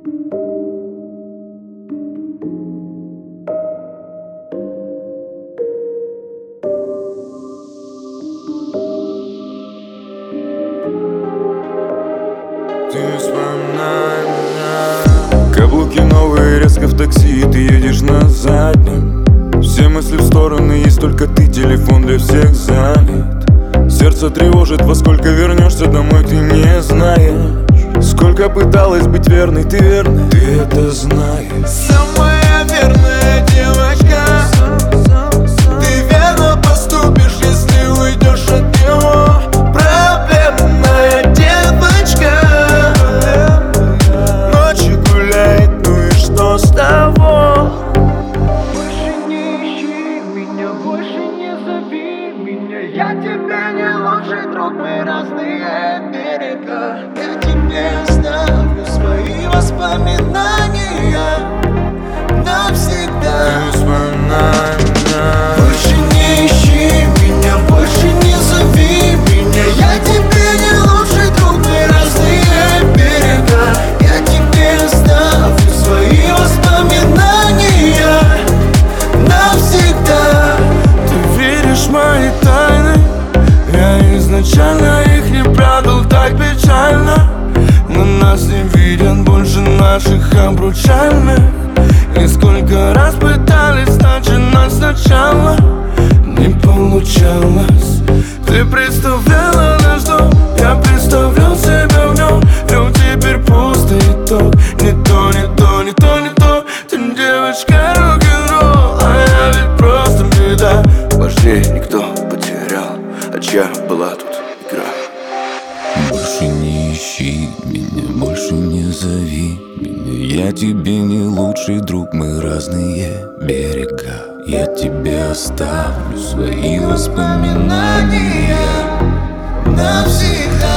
Ты вспоминай меня. Каблуки новые, резко в такси, и ты едешь на заднем. Все мысли в стороны, есть только ты, телефон для всех занят. Сердце тревожит, во сколько вернешься домой, ты не знаешь. Сколько пыталась быть верной, ты верной, ты это знаешь. Самая верная девочка, ты верно поступишь, если уйдешь от него. Проблемная девочка, ночью гуляет, ну и что с того? Больше не ищи меня, больше не зови меня. Я тебе не лучший друг, мы разные берега. Я тебе оставлю свои воспоминания навсегда. Ты вспоминай меня. Больше не ищи меня, больше не зови меня. Я тебе не лучший друг, мы разные берега. Я тебе оставлю свои воспоминания навсегда. Ты веришь в мои тайны, я изначально их не прятал так печально. Но нас не видят больше наших обручальных. И сколько раз пытались начинать сначала, не получалось. Ты представляла наш дом, я представлял себя в нем. Но теперь пусто итог. Не то, не то, не то, не то. Ты девочка рок-н-ролл, а я ведь просто беда. Вождей никто потерял, а чья была тут игра? Больше не ищи меня, больше не зови меня. Я тебе не лучший друг, мы разные берега. Я тебе оставлю свои воспоминания навсегда.